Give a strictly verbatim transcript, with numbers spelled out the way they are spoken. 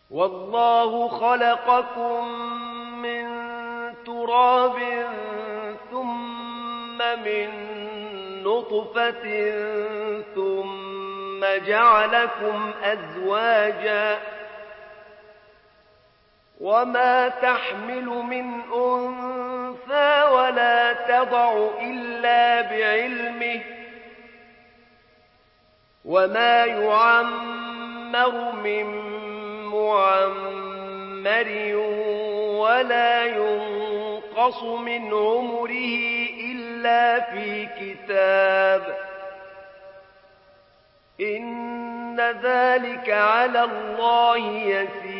والله خلقكم من تراب ثم من نطفة ثم جعلكم أزواجا وما تحمل من أنثى ولا تضع إلا بعلمه وما يعمر من معمر ولا ينقص من عمره إلا في كتاب إن ذلك على الله يسير